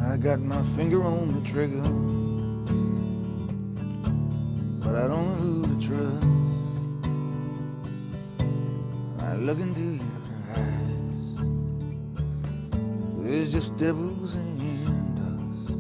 I got my finger on the trigger, but I don't know who to trust. I look into your eyes, there's just devils and dust.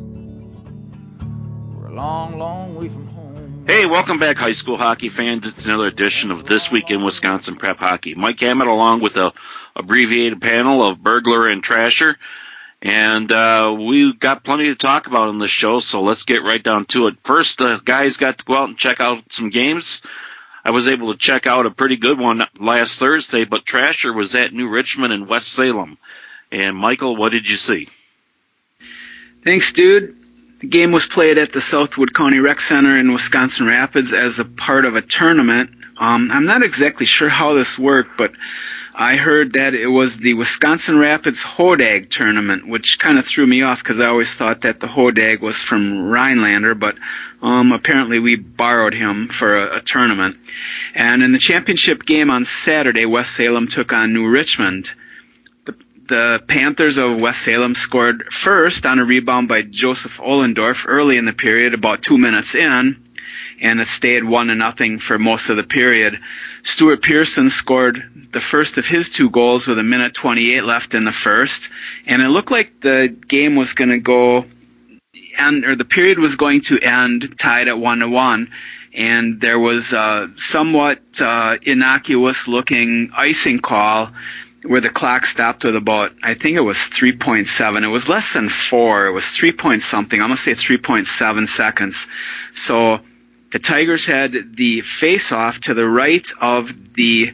We're a long, long way from home. Hey, welcome back, high school hockey fans. It's another edition of This Week in Wisconsin Prep Hockey. Mike Hammett along with a abbreviated panel of Burglar and Trasher. And we got plenty to talk about on this show, so let's get right down to it. First, guys got to go out and check out some games. I was able to check out a pretty good one last Thursday, but Trasher was at New Richmond and West Salem. And Michael, what did you see? Thanks, dude. The game was played at the Southwood County Rec Center in Wisconsin Rapids as a part of a tournament. I'm not exactly sure how this worked, but I heard that it was the Wisconsin Rapids Hodag tournament, which kind of threw me off because I always thought that the Hodag was from Rhinelander, but apparently we borrowed him for a tournament. And in the championship game on Saturday, West Salem took on New Richmond. The Panthers of West Salem scored first on a rebound by Joseph Ohlendorf early in the period, about 2 minutes in, and it stayed 1-0 for most of the period. Stuart Pearson scored the first of his 2 goals with 1:28 left in the first, and it looked like the game was going to go, or the period was going to end tied at 1-1, and there was a somewhat innocuous-looking icing call where the clock stopped with about, I think it was 3.7. It was less than 4. It was 3 point something. I'm going to say 3.7 seconds. So the Tigers had the face-off to the right of the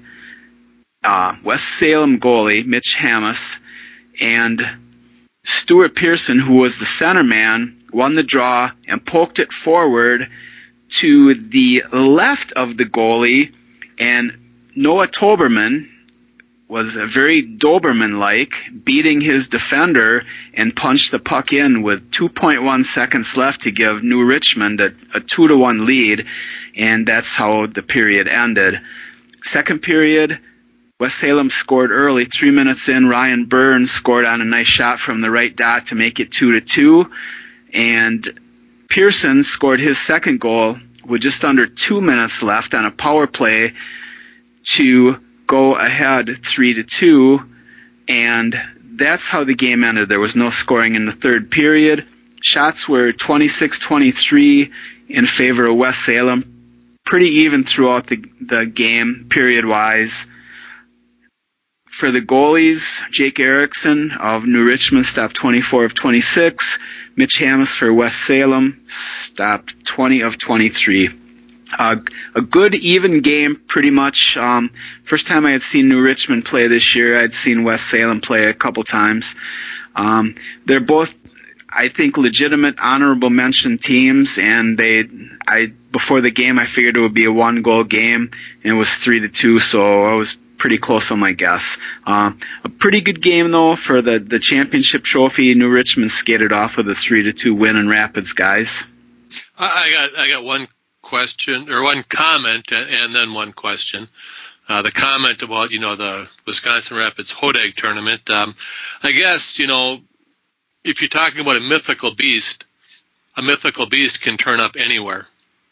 West Salem goalie, Mitch Hammes, and Stuart Pearson, who was the center man, won the draw and poked it forward to the left of the goalie, and Noah Toberman was very Doberman-like, beating his defender and punched the puck in with 2.1 seconds left to give New Richmond a 2-1 lead, and that's how the period ended. Second period, West Salem scored early. 3 minutes in, Ryan Burns scored on a nice shot from the right dot to make it 2-2, and Pearson scored his second goal with just under 2 minutes left on a power play to go ahead 3-2, and that's how the game ended. There was no scoring in the third period. Shots were 26-23 in favor of West Salem, pretty even throughout the game, period-wise. For the goalies, Jake Erickson of New Richmond stopped 24 of 26. Mitch Hammes for West Salem stopped 20 of 23. A good, even game, pretty much. First time I had seen New Richmond play this year. I'd seen West Salem play a couple times. They're both, I think, legitimate, honorable mention teams, and before the game, I figured it would be a 1-goal game, and it was 3-2, so I was pretty close on my guess. A pretty good game, though, for the championship trophy. New Richmond skated off with a 3-2 win in Rapids, guys. I got one question, or one comment, and then one question. The comment about, the Wisconsin Rapids Hodag tournament. I guess, if you're talking about a mythical beast can turn up anywhere.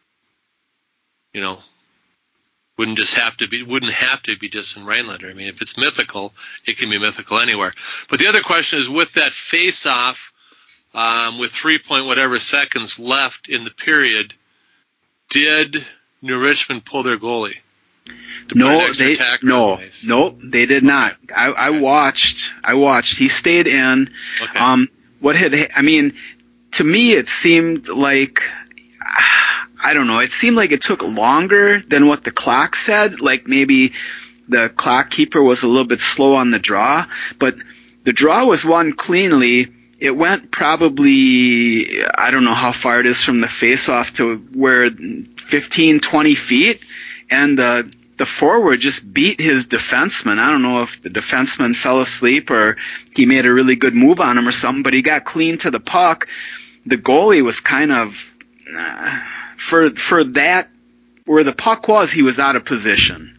Wouldn't have to be just in Rhinelander. I mean, if it's mythical, it can be mythical anywhere. But the other question is, with that face-off, with 3 point whatever seconds left in the period, did New Richmond pull their goalie? No, they did not. I watched. He stayed in. Okay. To me, it seemed like, I don't know. It seemed like it took longer than what the clock said. Like maybe the clock keeper was a little bit slow on the draw, but the draw was won cleanly. It went probably, I don't know how far it is from the face-off to where 15, 20 feet, and the forward just beat his defenseman. I don't know if the defenseman fell asleep or he made a really good move on him or something, but he got clean to the puck. The goalie was kind of, for that, where the puck was, he was out of position.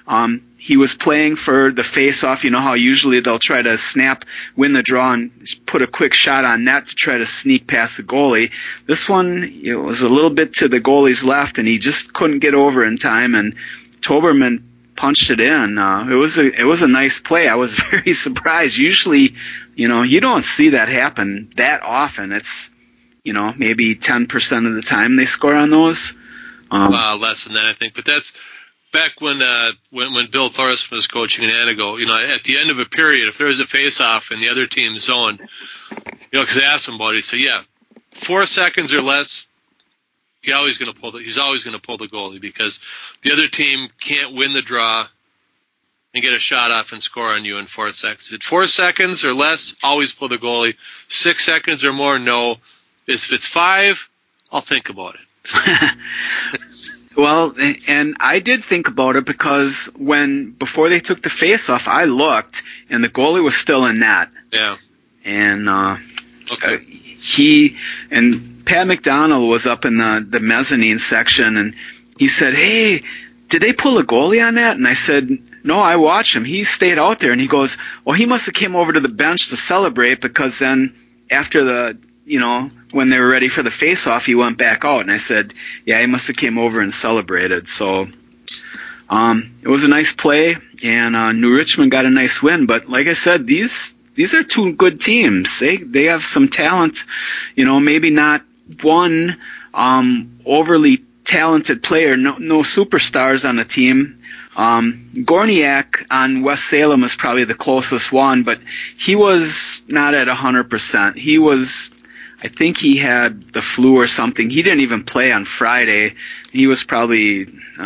He was playing for the face-off. You know how usually they'll try to win the draw, and put a quick shot on net to try to sneak past the goalie. This one, it was a little bit to the goalie's left, and he just couldn't get over in time, and Toberman punched it in. It was a nice play. I was very surprised. Usually, you don't see that happen that often. It's, maybe 10% of the time they score on those. Less than that, I think. But that's back when Bill Thorson was coaching in Antigo. At the end of a period, if there was a face-off in the other team's zone, because I asked him about it, he said, yeah, 4 seconds or less, he's always going to pull the goalie, because the other team can't win the draw and get a shot off and score on you in 4 seconds. At 4 seconds or less, always pull the goalie. 6 seconds or more, no. If it's 5, I'll think about it. Well, and I did think about it, because before they took the face-off, I looked, and the goalie was still in net. Yeah. And okay. Pat McDonald was up in the mezzanine section, and he said, "Hey, did they pull a goalie on that?" And I said, "No, I watched him. He stayed out there." And he goes, "Well, he must have came over to the bench to celebrate, because then after when they were ready for the face-off, he went back out." And I said, "Yeah, he must have came over and celebrated." So it was a nice play, and New Richmond got a nice win. But like I said, these are two good teams. They have some talent, maybe not one overly talented player, no superstars on the team. Gorniak on West Salem is probably the closest one, but he was not at 100%. I think he had the flu or something. He didn't even play on Friday. He was probably,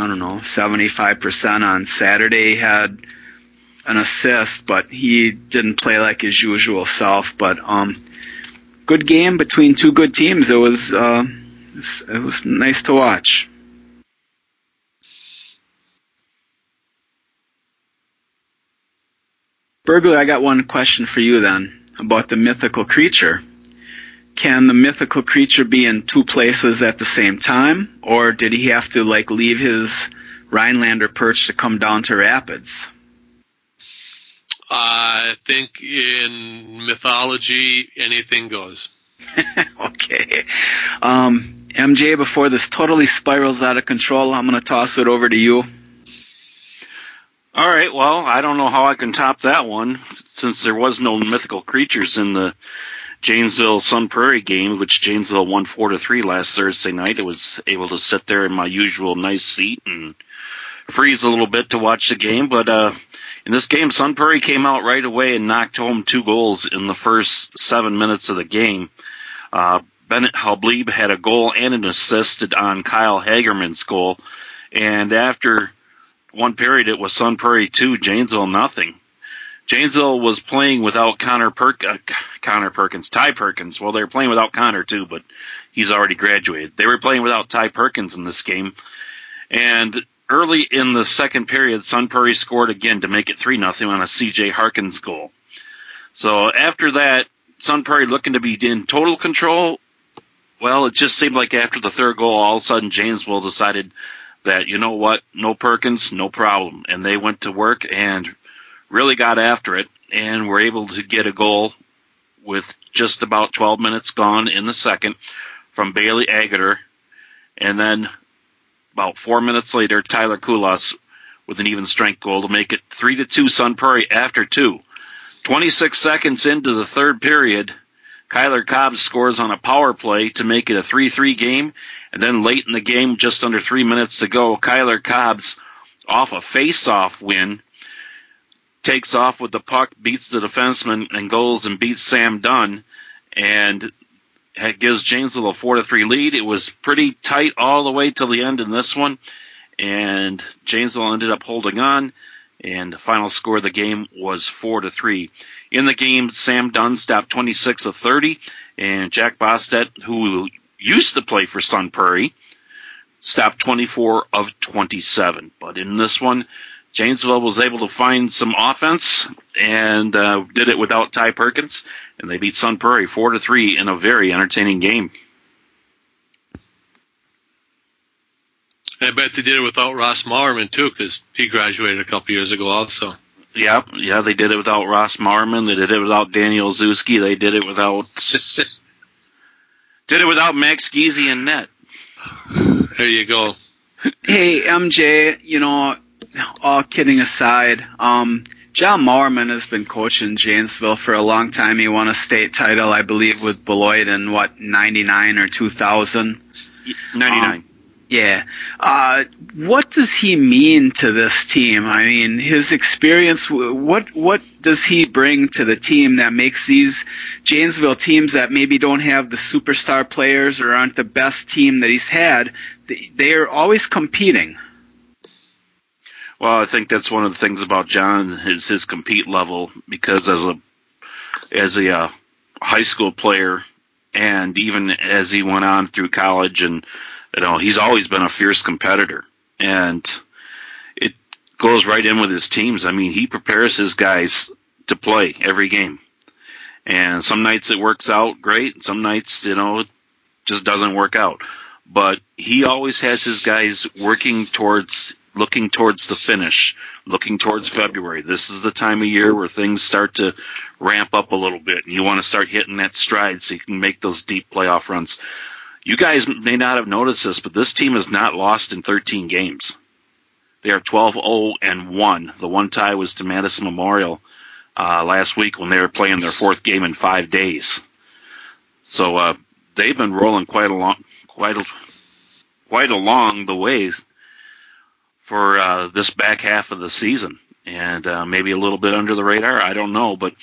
75% on Saturday. He had an assist, but he didn't play like his usual self. But good game between two good teams. It was nice to watch. Burglar, I got one question for you then about the mythical creature. Can the mythical creature be in two places at the same time, or did he have to leave his Rhinelander perch to come down to Rapids? I think in mythology, anything goes. Okay. MJ, before this totally spirals out of control, I'm going to toss it over to you. All right, well, I don't know how I can top that one, since there was no mythical creatures in the Janesville Sun Prairie game, which Janesville won 4-3 last Thursday night. I was able to sit there in my usual nice seat and freeze a little bit to watch the game. But in this game, Sun Prairie came out right away and knocked home 2 goals in the first 7 minutes of the game. Bennett Halblieb had a goal and an assist on Kyle Hagerman's goal. And after one period, it was Sun Prairie 2, Janesville nothing. Janesville was playing without Ty Perkins. Well, they were playing without Connor too, but he's already graduated. They were playing without Ty Perkins in this game. And early in the second period, Sun Prairie scored again to make it 3-0 on a C.J. Harkins goal. So after that, Sun Prairie looking to be in total control. Well, it just seemed like after the third goal, all of a sudden Janesville decided that, you know what, no Perkins, no problem. And they went to work and really got after it, and were able to get a goal with just about 12 minutes gone in the second from Bailey Agater. And then about 4 minutes later, Tyler Kulas with an even strength goal to make it 3-2 Sun Prairie after 2. 26 seconds into the third period, Kyler Cobbs scores on a power play to make it a 3-3 game. And then late in the game, just under 3 minutes to go, Kyler Cobbs, off a face-off win, takes off with the puck, beats the defenseman, and goes and beats Sam Dunn, and it gives Janesville a 4-3 lead. It was pretty tight all the way till the end in this one, and Janesville ended up holding on, and the final score of the game was 4-3. In the game, Sam Dunn stopped 26 of 30, and Jack Bostet, who used to play for Sun Prairie, stopped 24 of 27. But in this one, Janesville was able to find some offense and did it without Ty Perkins, and they beat Sun Prairie 4-3 in a very entertaining game. I bet they did it without Ross Mawerman, too, because he graduated a couple years ago also. Yeah, they did it without Ross Mawerman. They did it without Daniel Zuski. They did it without Max Giese and net. There you go. Hey, MJ, all kidding aside, John Mawerman has been coaching Janesville for a long time. He won a state title, I believe, with Beloit in, 99 or 2000? 99. Yeah. What does he mean to this team? I mean, his experience, what does he bring to the team that makes these Janesville teams that maybe don't have the superstar players or aren't the best team that he's had, they are always competing? Well, I think that's one of the things about John is his compete level, because as a high school player, and even as he went on through college, and he's always been a fierce competitor, and it goes right in with his teams. I mean, he prepares his guys to play every game, and some nights it works out great, some nights it just doesn't work out. But he always has his guys looking towards the finish, looking towards February. This is the time of year where things start to ramp up a little bit, and you want to start hitting that stride so you can make those deep playoff runs. You guys may not have noticed this, but this team has not lost in 13 games. They are 12-0-1. The one tie was to Madison Memorial last week when they were playing their fourth game in 5 days. So they've been rolling quite along the way for this back half of the season, and maybe a little bit under the radar. I don't know, but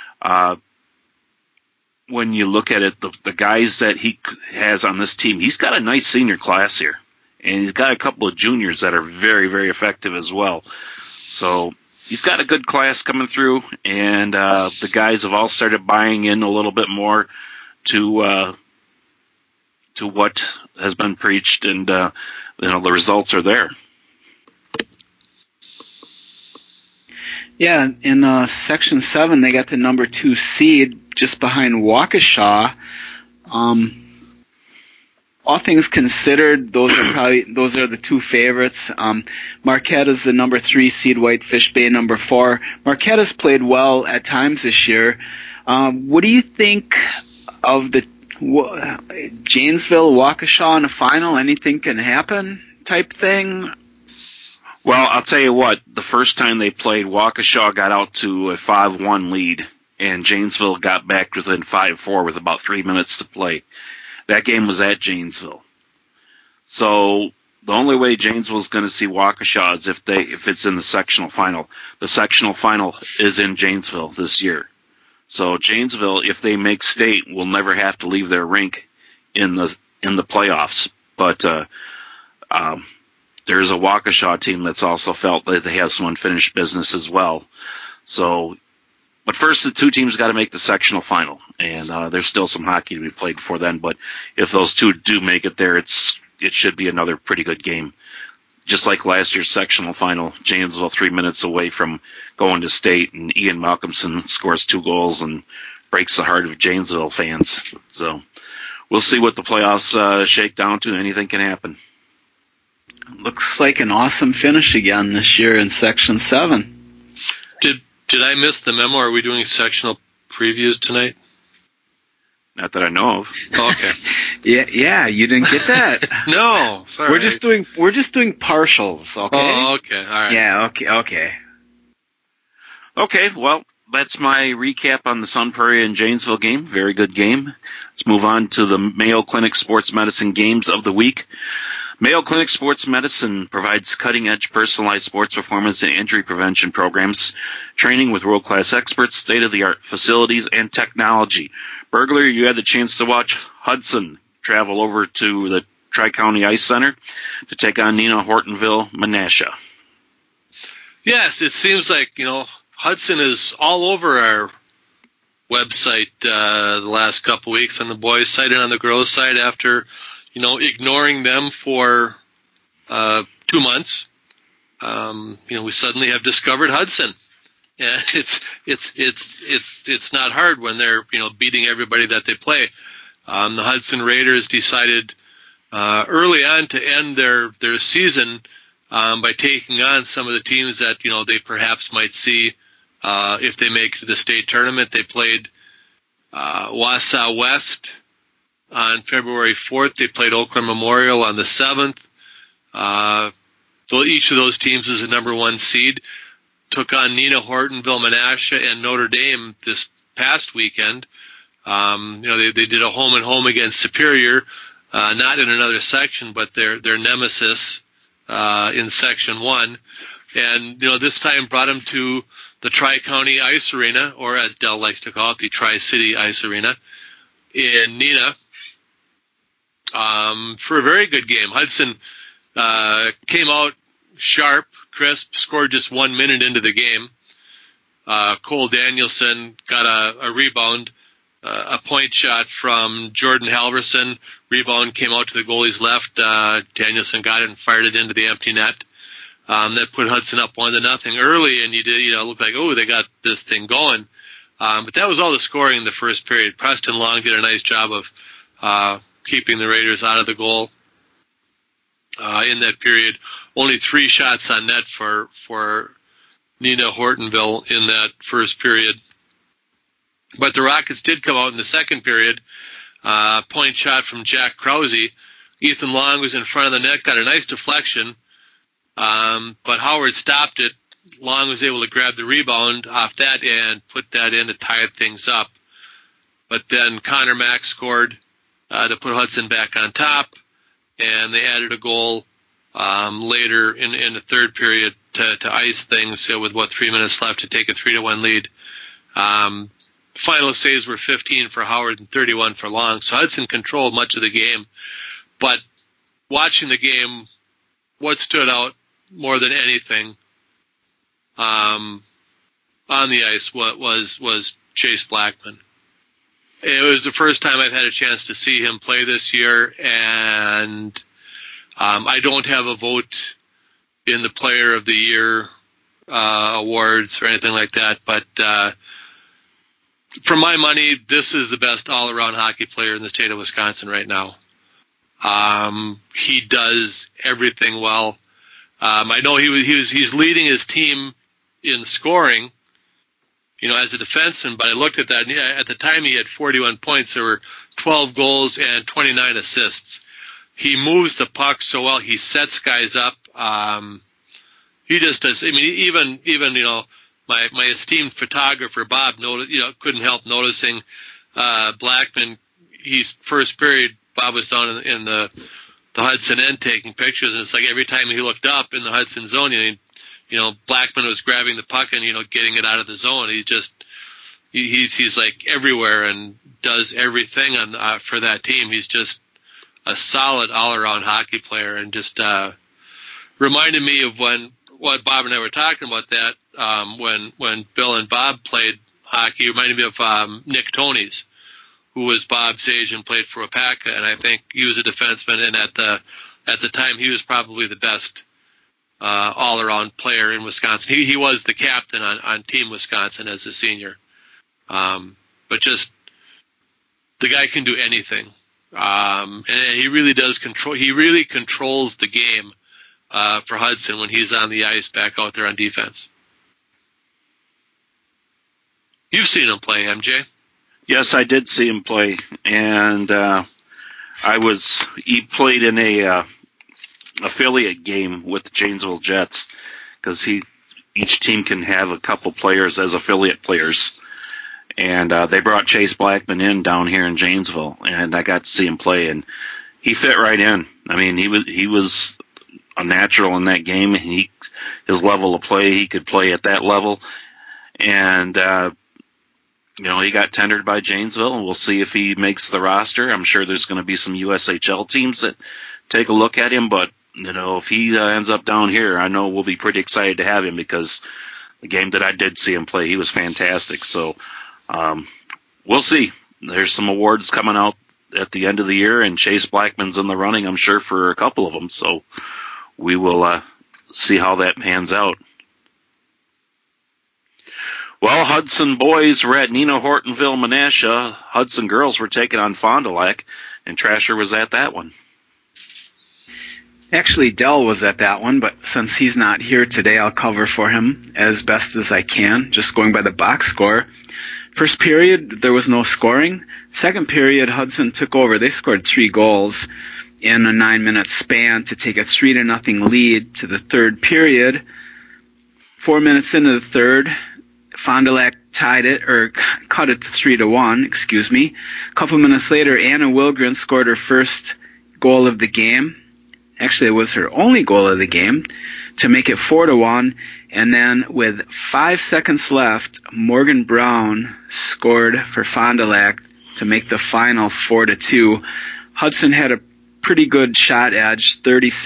when you look at it, the guys that he has on this team, he's got a nice senior class here, and he's got a couple of juniors that are very, very effective as well. So he's got a good class coming through, and the guys have all started buying in a little bit more to what has been preached, and the results are there. Yeah, in Section 7, they got the number 2 seed just behind Waukesha. All things considered, those are the two favorites. Marquette is the number 3 seed, Whitefish Bay number 4. Marquette has played well at times this year. What do you think of the Janesville, Waukesha in the final? Anything can happen type thing? Well, I'll tell you what, the first time they played, Waukesha got out to a 5-1 lead, and Janesville got back within 5-4 with about 3 minutes to play. That game was at Janesville. So the only way Janesville's going to see Waukesha is if it's in the sectional final. The sectional final is in Janesville this year. So Janesville, if they make state, will never have to leave their rink in the playoffs. But there's a Waukesha team that's also felt that they have some unfinished business as well. So, but first the two teams got to make the sectional final, and there's still some hockey to be played before then. But if those two do make it there, it should be another pretty good game. Just like last year's sectional final, Janesville 3 minutes away from going to state, and Ian Malcolmson scores 2 goals and breaks the heart of Janesville fans. So we'll see what the playoffs shake down to. Anything can happen. Looks like an awesome finish again this year in Section 7. Did I miss the memo? Are we doing sectional previews tonight? Not that I know of. Oh, okay. Yeah, you didn't get that. No, sorry. We're just doing partials, okay? Oh, okay. All right. Yeah, okay. Okay, well, that's my recap on the Sun Prairie and Janesville game. Very good game. Let's move on to the Mayo Clinic Sports Medicine games of the week. Mayo Clinic Sports Medicine provides cutting-edge personalized sports performance and injury prevention programs, training with world-class experts, state-of-the-art facilities, and technology. Burglar, you had the chance to watch Hudson travel over to the Tri-County Ice Center to take on Nina Hortonville Menasha. Yes, it seems like, Hudson is all over our website the last couple of weeks on the boys' side and on the girls' side after ignoring them for 2 months. We suddenly have discovered Hudson, and it's not hard when they're beating everybody that they play. The Hudson Raiders decided early on to end their season by taking on some of the teams that they perhaps might see if they make it to the state tournament. They played Wausau West on February 4th. They played Oakland Memorial on the 7th. Each of those teams is a number 1 seed. Took on Neenah, Hortonville, Menasha, and Notre Dame this past weekend. They did a home and home against Superior, not in another section, but their nemesis in Section 1. And this time brought them to the Tri-County Ice Arena, or as Dell likes to call it, the Tri-City Ice Arena in Neenah, for a very good game. Hudson came out sharp, crisp, scored just 1 minute into the game. Cole Danielson got a rebound, a point shot from Jordan Halverson. Rebound came out to the goalie's left. Danielson got it and fired it into the empty net. That put Hudson up 1-0 early, and it looked like, they got this thing going. But that was all the scoring in the first period. Preston Long did a nice job of keeping the Raiders out of the goal in that period. Only 3 shots on net for Neenah Hortonville in that first period. But the Rockets did come out in the second period. Point shot from Jack Krause. Ethan Long was in front of the net, got a nice deflection, but Howard stopped it. Long was able to grab the rebound off that and put that in to tie things up. But then Connor Mack scored to put Hudson back on top, and they added a goal later in the third period to ice things with 3 minutes left to take a 3-1 lead. Final saves were 15 for Howard and 31 for Long. So Hudson controlled much of the game. But watching the game, what stood out more than anything on the ice was Chase Blackman. It was the first time I've had a chance to see him play this year, and I don't have a vote in the Player of the Year awards or anything like that, but for my money, this is the best all-around hockey player in the state of Wisconsin right now. He does everything well. I know he's leading his team in scoring, as a defenseman, but I looked at that, and at the time he had 41 points. There were 12 goals and 29 assists. He moves the puck so well. He sets guys up. He just does. I mean, even my esteemed photographer Bob couldn't help noticing Blackman. He's first period. Bob was down in the Hudson end taking pictures, and it's like every time he looked up in the Hudson zone, Blackman was grabbing the puck and getting it out of the zone. He's like everywhere and does everything for that team. He's just a solid all-around hockey player, and just reminded me of what Bob and I were talking about that when Bill and Bob played hockey. It reminded me of Nick Tonys, who was Bob's age and played for Wapaka, and I think he was a defenseman, and at the time he was probably the best all-around player in Wisconsin. He was the captain on Team Wisconsin as a senior. But just the guy can do anything. And he really does control. He really controls the game for Hudson when he's on the ice back out there on defense. You've seen him play, MJ. Yes, I did see him play, and he played in a affiliate game with the Janesville Jets, because each team can have a couple players as affiliate players, and they brought Chase Blackman in down here in Janesville, and I got to see him play, and he fit right in. I mean, he was a natural in that game. His level of play, he could play at that level, and he got tendered by Janesville, and we'll see if he makes the roster. I'm sure there's going to be some USHL teams that take a look at him, but if he ends up down here, I know we'll be pretty excited to have him, because the game that I did see him play, he was fantastic. So we'll see. There's some awards coming out at the end of the year, and Chase Blackman's in the running, I'm sure, for a couple of them. So we will see how that pans out. Well, Hudson boys were at Neenah Hortonville, Menasha. Hudson girls were taking on Fond du Lac, and Trasher was at that one. Actually, Dell was at that one, but since he's not here today, I'll cover for him as best as I can, just going by the box score. First period, there was no scoring. Second period, Hudson took over. They scored 3 goals in a 9-minute span to take a 3-0 lead to the third period. 4 minutes into the third, Fond du Lac tied it, or cut it to 3-1, excuse me. A couple minutes later, Anna Wilgren scored her first goal of the game. Actually, it was her only goal of the game to make it 4-1. And then with 5 seconds left, Morgan Brown scored for Fond du Lac to make the final 4-2. Hudson had a pretty good shot edge,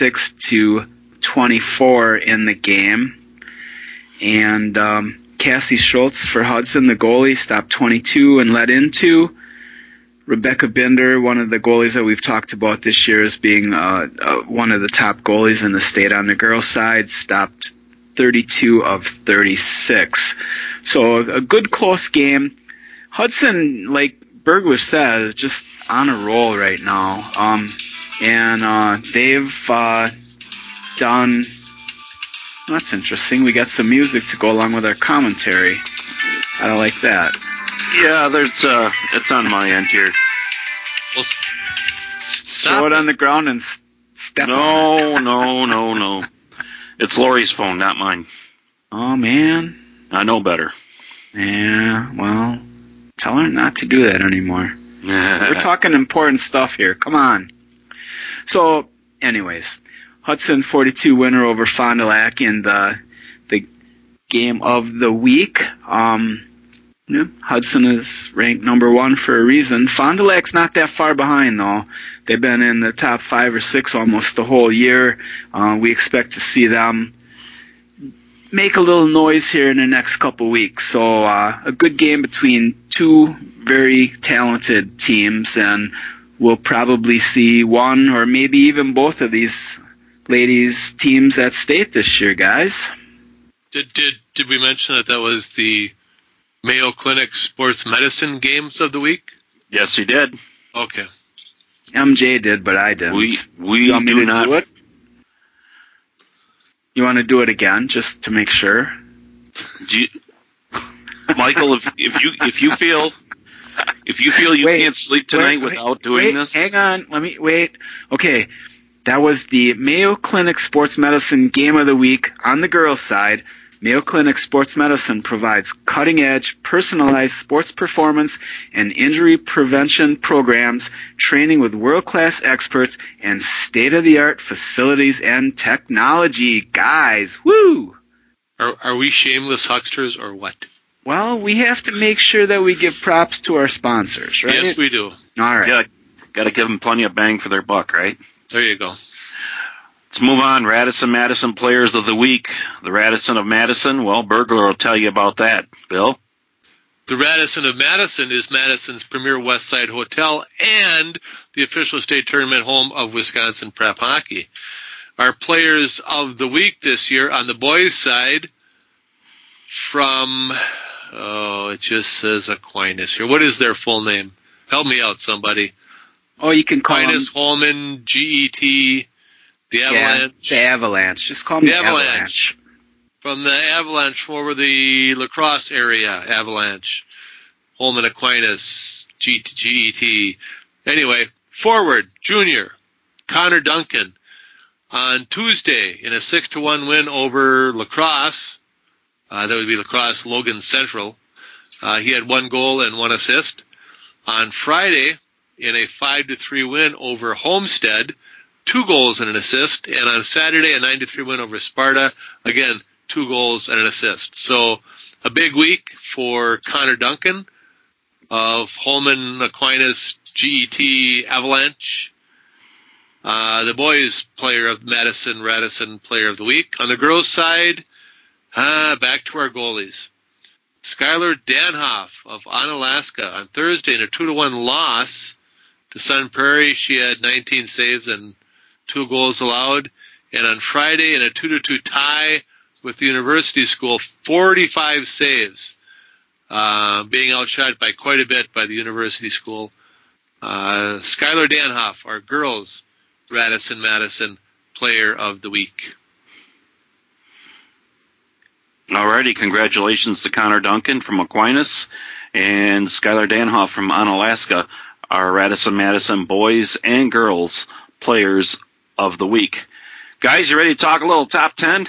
36-24 in the game. And Cassie Schultz for Hudson, the goalie, stopped 22 and led into. Rebecca Binder, one of the goalies that we've talked about this year as being one of the top goalies in the state on the girls' side, stopped 32 of 36. So a good close game. Hudson, like Burglar says, just on a roll right now. And they've done... That's interesting. We got some music to go along with our commentary. I like that. Yeah, there's it's on my end here. Well, Throw it on the ground and step on it. No. It's Lori's phone, not mine. Oh, man. I know better. Yeah, well, tell her not to do that anymore. So we're talking important stuff here. Come on. So, anyways, Hudson 42 winner over Fond du Lac in the game of the week. Yeah, Hudson is ranked number 1 for a reason. Fond du Lac's not that far behind, though. They've been in the top 5 or 6 almost the whole year. We expect to see them make a little noise here in the next couple weeks. So a good game between 2 very talented teams, and we'll probably see one or maybe even both of these ladies' teams at state this year, guys. Did we mention that was the Mayo Clinic Sports Medicine Games of the Week? Yes, he did. Okay. MJ did, but I didn't. We you want me do to not. do it? You want to do it again, just to make sure? Michael, if you feel you can't sleep tonight without doing this, hang on. Let me wait. Okay, that was the Mayo Clinic Sports Medicine Game of the Week on the girls' side. Mayo Clinic Sports Medicine provides cutting-edge, personalized sports performance and injury prevention programs, training with world-class experts, and state-of-the-art facilities and technology. Guys, woo! Are we shameless hucksters or what? Well, we have to make sure that we give props to our sponsors, right? Yes, we do. All right. Yeah, got to give them plenty of bang for their buck, right? There you go. Let's move on. Radisson-Madison Players of the Week. The Radisson of Madison, well, Burglar will tell you about that. Bill? The Radisson of Madison is Madison's premier West Side hotel and the official state tournament home of Wisconsin Prep Hockey. Our Players of the Week this year on the boys' side from, it just says Aquinas here. What is their full name? Help me out, somebody. Oh, you can call Aquinas, Holman, GET, the Avalanche. Yeah, the Avalanche. Just call them the Avalanche. From the Avalanche over the La Crosse area, Avalanche. Holman, Aquinas, GET. Anyway, forward, junior, Connor Duncan. On Tuesday, in a 6-1 win over La Crosse, that would be La Crosse Logan Central, he had 1 goal and 1 assist. On Friday, in a 5-3 win over Homestead, 2 goals and an assist. And on Saturday, a 9-3 win over Sparta, again, 2 goals and an assist. So a big week for Connor Duncan of Holman, Aquinas, GET, Avalanche. The boys' player of Madison, Radisson player of the week. On the girls' side, back to our goalies. Skylar Danhoff of Onalaska on Thursday in a 2-1 loss to Sun Prairie. She had 19 saves and 2 goals allowed. And on Friday in a 2-2 tie with the University School, 45 saves, being outshot by quite a bit by the University School. Skylar Danhoff, our girls' Radisson Madison Player of the Week. Alrighty, congratulations to Connor Duncan from Aquinas and Skylar Danhoff from Onalaska, our Radisson Madison boys and girls players of the week. Guys, you ready to talk a little top 10?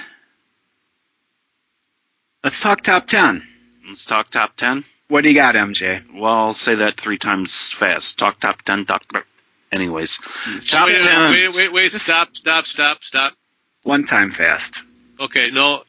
Let's talk top 10. Let's talk top 10. What do you got, MJ? Well, I'll say that 3 times fast. Talk top 10, anyways. Top 10. Wait, stop. One time fast. Okay, no,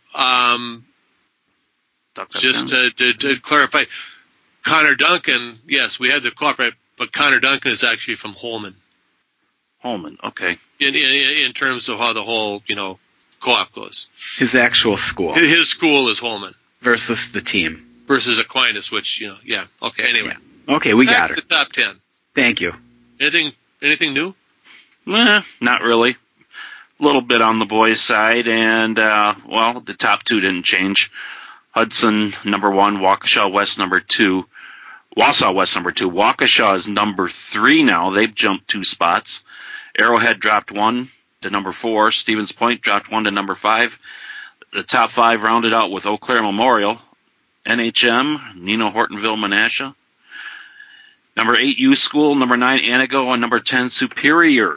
just to clarify, Connor Duncan, yes, we had the co-op, right, but Connor Duncan is actually from Holman. Holman, okay. In terms of how the whole, co-op goes. His actual school. His school is Holman. Versus the team. Versus Aquinas, which, yeah. Okay, anyway. Yeah. Okay, we got it. her. The top 10. Thank you. Anything new? Not really. A little bit on the boys' side, and, the top 2 didn't change. Hudson, number 1, Waukesha West, number 2. Wausau West, number 2. Waukesha is number 3 now. They've jumped 2 spots. Arrowhead dropped 1 to number 4. Stevens Point dropped 1 to number 5. The top 5 rounded out with Eau Claire Memorial, NHM, Nino Hortonville, Menasha. Number 8, U School. Number 9, Anago. And number 10, Superior.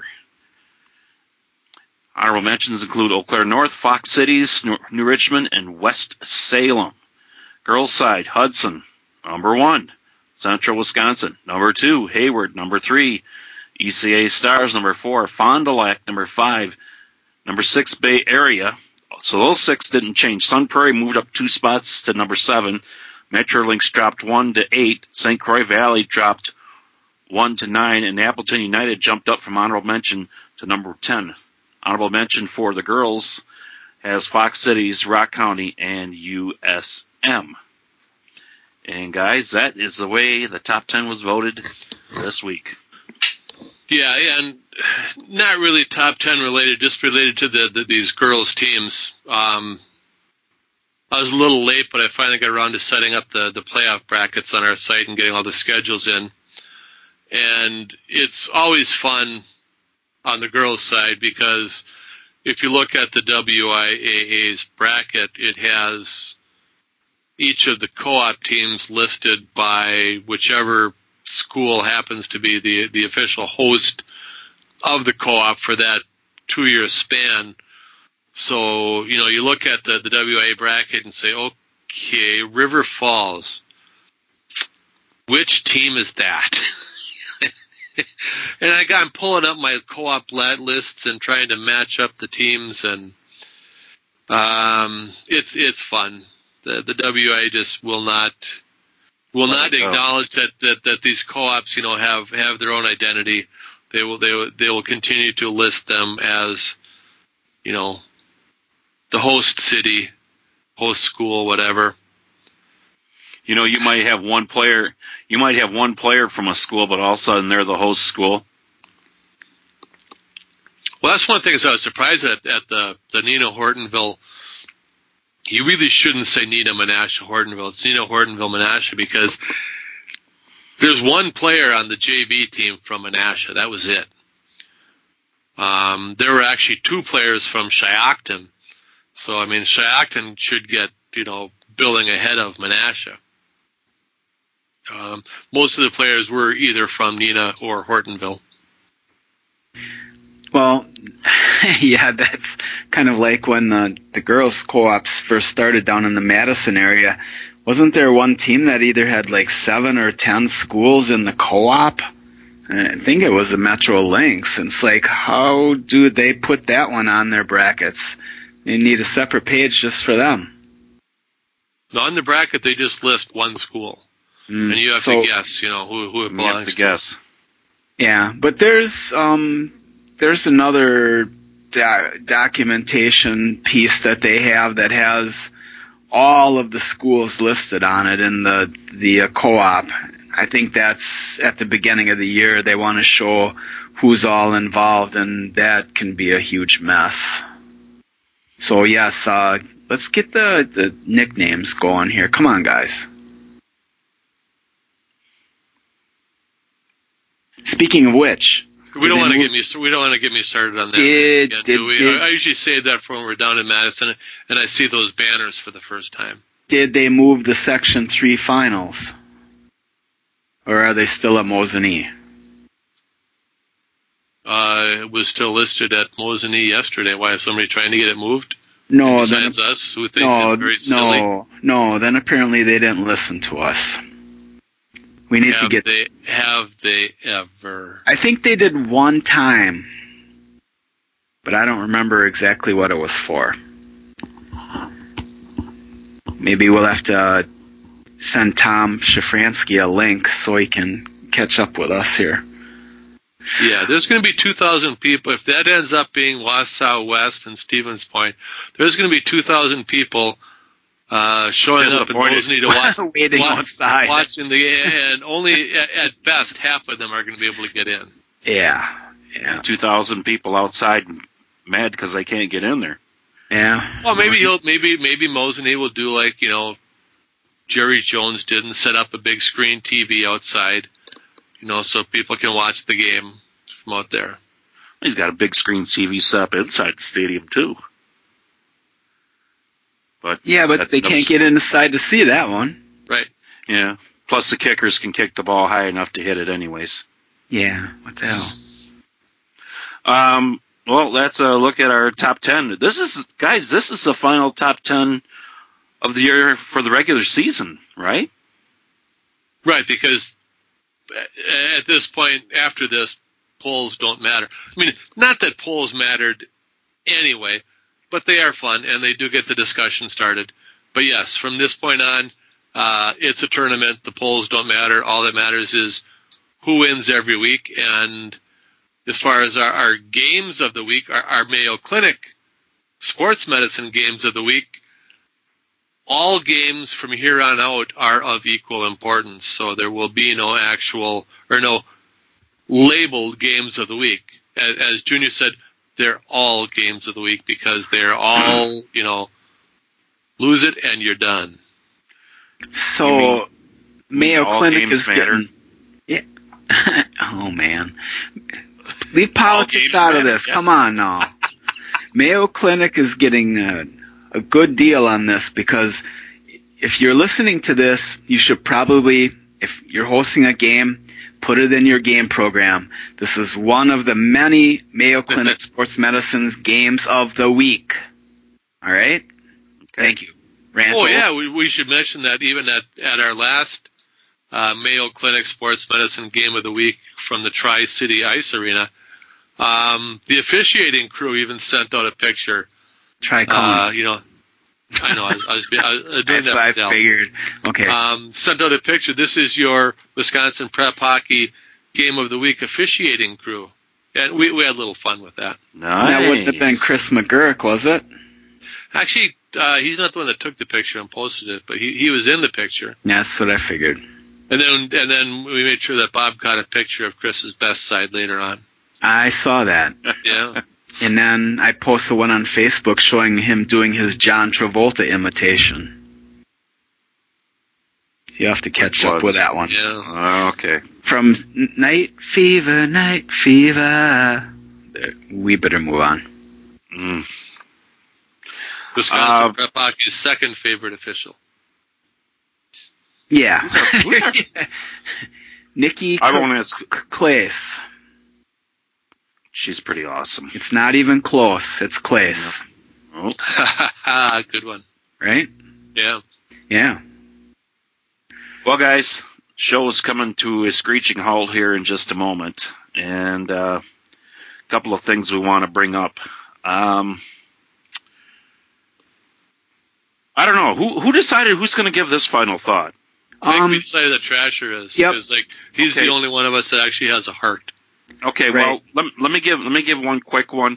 Honorable mentions include Eau Claire North, Fox Cities, New Richmond, and West Salem. Girls side, Hudson, number 1. Central Wisconsin, number 2. Hayward, number 3. ECA Stars, number 4. Fond du Lac, number 5. Number 6, Bay Area. So those 6 didn't change. Sun Prairie moved up 2 spots to number 7. Metrolinx dropped 1 to 8. St. Croix Valley dropped 1 to 9. And Appleton United jumped up from honorable mention to number 10. Honorable mention for the girls has Fox Cities, Rock County, and USM. And guys, that is the way the top 10 was voted this week. Yeah, and not really top 10 related, just related to these girls' teams. I was a little late, but I finally got around to setting up the playoff brackets on our site and getting all the schedules in. And it's always fun on the girls' side, because if you look at the WIAA's bracket, it has each of the co-op teams listed by whichever school happens to be the official host of the co-op for that 2-year span. So, you look at the WIA bracket and say, okay, River Falls, which team is that? And I'm pulling up my co-op lists and trying to match up the teams, and it's fun. The WIA just will not acknowledge that these co-ops have their own identity. They will continue to list them as the host city, host school, whatever. You might have one player from a school, but all of a sudden they're the host school. Well, that's one thing I was surprised at the Nino Hortonville. You really shouldn't say Nino Menasha Hortonville. It's Nino Hortonville Menasha, because there's one player on the JV team from Menasha. That was it. There were actually 2 players from Shiocton. So, Shiocton should get, billing ahead of Menasha. Most of the players were either from Nina or Hortonville. Well, yeah, that's kind of like when the girls' co-ops first started down in the Madison area. Wasn't there one team that either had like 7 or 10 schools in the co-op? I think it was the Metrolinx. And it's like, how do they put that one on their brackets? They need a separate page just for them. On the bracket, they just list one school. And you have to guess, who it belongs to. You have to guess. Yeah, but there's another documentation piece that they have that has all of the schools listed on it in the co-op. I think that's at the beginning of the year. They want to show who's all involved, and that can be a huge mess. So, yes, let's get the nicknames going here. Come on, guys. Speaking of which, We don't want to get me started on that. I usually say that for when we're down in Madison and I see those banners for the first time. Did they move the Section 3 finals? Or are they still at Mosinee? It was still listed at Mosinee yesterday. Why is somebody trying to get it moved? No, besides us, who thinks it's very silly. No. Then apparently they didn't listen to us. We need to get. Have they ever? I think they did one time, but I don't remember exactly what it was for. Maybe we'll have to send Tom Shafransky a link so he can catch up with us here. Yeah, there's going to be 2,000 people. If that ends up being Wausau West and Stevens Point, there's going to be 2,000 people showing up in Mosinee to watch, waiting outside, watching the game, and only at best half of them are going to be able to get in. Yeah. 2,000 people outside, mad because they can't get in there. Yeah. Well, maybe Mosinee will do like Jerry Jones did and set up a big screen TV outside. So people can watch the game from out there. He's got a big screen TV set up inside the stadium, too. But they can't get inside to see that one. Right. Yeah. Plus the kickers can kick the ball high enough to hit it anyways. Yeah. What the hell? Well, let's look at our top 10. This is the final top 10 of the year for the regular season, right? Right, because at this point, after this, polls don't matter. I mean, not that polls mattered anyway, but they are fun, and they do get the discussion started. But yes, from this point on, it's a tournament. The polls don't matter. All that matters is who wins every week. And as far as our games of the week, our Mayo Clinic sports medicine games of the week, all games from here on out are of equal importance, so there will be no labeled games of the week. As Junior said, they're all games of the week because they're all, lose it and you're done. So Mayo Clinic is getting. Yeah. Oh man, leave politics out of this. Yes. Come on now. Mayo Clinic is getting a good deal on this because if you're listening to this, you should probably, if you're hosting a game, put it in your game program. This is one of the many Mayo Clinic Sports Medicine's games of the week. All right? Okay. Thank you. Randall? Oh, yeah, we should mention that even at our last Mayo Clinic Sports Medicine game of the week from the Tri-City Ice Arena, the officiating crew even sent out a picture. I know. I was doing that's what I figured. Okay. Sent out a picture. This is your Wisconsin Prep Hockey Game of the Week officiating crew. And we had a little fun with that. Nice. That wouldn't have been Chris McGurk, was it? Actually, he's not the one that took the picture and posted it, but he was in the picture. Yeah, that's what I figured. And then we made sure that Bob caught a picture of Chris's best side later on. I saw that. Yeah. And then I posted one on Facebook showing him doing his John Travolta imitation. So you have to catch up with that one. Yeah. Okay. From Night Fever. We better move on. Wisconsin Prep Hockey's second favorite official. Yeah. Nikki Claes. She's pretty awesome. It's not even close. It's Claes. Oh. Good one. Right? Yeah. Yeah. Well, guys, show is coming to a screeching halt here in just a moment. And a couple of things we want to bring up. I don't know. Who decided who's going to give this final thought? I think we decided that Trasher is. Yep. Because he's the only one of us that actually has a heart. Okay, right. Well, let me give one quick one.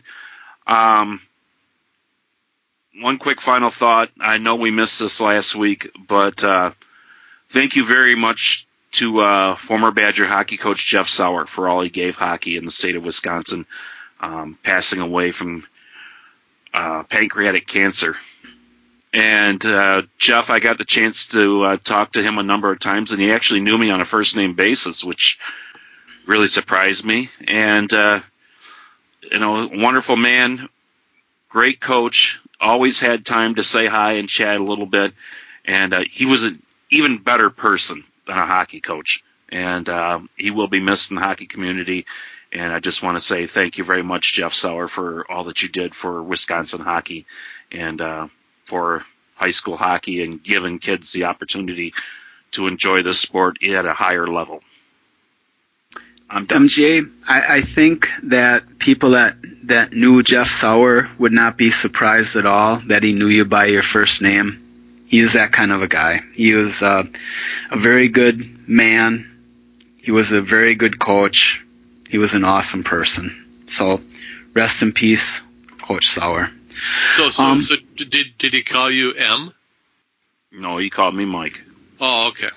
One quick final thought. I know we missed this last week, but thank you very much to former Badger hockey coach Jeff Sauer for all he gave hockey in the state of Wisconsin, passing away from pancreatic cancer. And Jeff, I got the chance to talk to him a number of times, and he actually knew me on a first-name basis, which really surprised me. And, wonderful man, great coach, always had time to say hi and chat a little bit. And he was an even better person than a hockey coach. And he will be missed in the hockey community. And I just want to say thank you very much, Jeff Sauer, for all that you did for Wisconsin hockey and for high school hockey and giving kids the opportunity to enjoy this sport at a higher level. I'm done. MJ, I think that people that knew Jeff Sauer would not be surprised at all that he knew you by your first name. He is that kind of a guy. He was a very good man. He was a very good coach. He was an awesome person. So rest in peace, Coach Sauer. So did he call you M? No, he called me Mike. Oh, okay.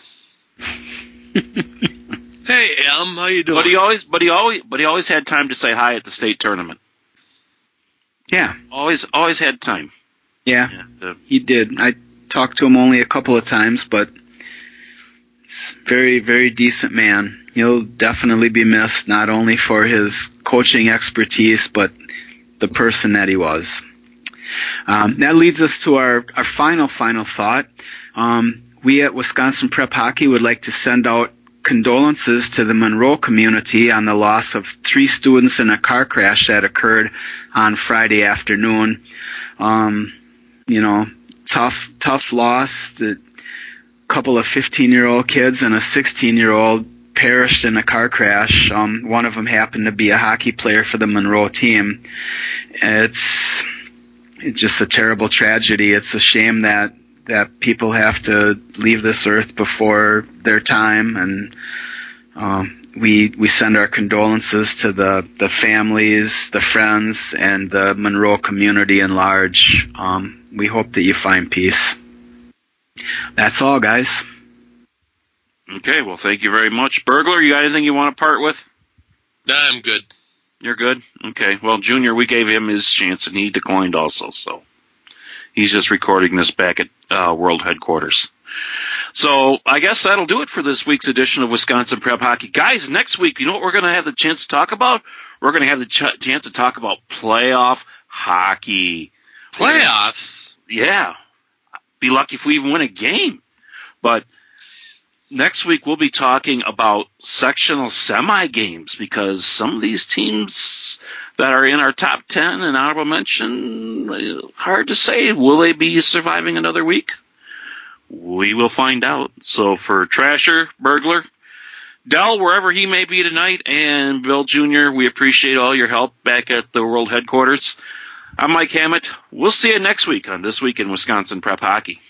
Hey, M, how you doing? But he always had time to say hi at the state tournament. Yeah. Always had time. Yeah, he did. I talked to him only a couple of times, but he's a very, very decent man. He'll definitely be missed, not only for his coaching expertise, but the person that he was. That leads us to our final thought. We at Wisconsin Prep Hockey would like to send out condolences to the Monroe community on the loss of 3 students in a car crash that occurred on Friday afternoon. Tough loss. The couple of 15-year-old kids and a 16-year-old perished in a car crash. One of them happened to be a hockey player for the Monroe team. It's just a terrible tragedy. It's a shame that people have to leave this earth before their time, and we send our condolences to the families, the friends, and the Monroe community in large. We hope that you find peace. That's all, guys. Okay, well, thank you very much. Burglar, you got anything you want to part with? Nah, I'm good. You're good? Okay. Well, Junior, we gave him his chance, and he declined also, so he's just recording this back at World Headquarters. So I guess that'll do it for this week's edition of Wisconsin Prep Hockey. Guys, next week, you know what we're going to have the chance to talk about? We're going to have the chance to talk about playoff hockey. Playoffs? Yeah. Be lucky if we even win a game. But next week we'll be talking about sectional semi games because some of these teams that are in our top 10 and honorable mention, hard to say. Will they be surviving another week? We will find out. So for Trasher, Burglar, Dell, wherever he may be tonight, and Bill Jr., we appreciate all your help back at the World Headquarters. I'm Mike Hammett. We'll see you next week on This Week in Wisconsin Prep Hockey.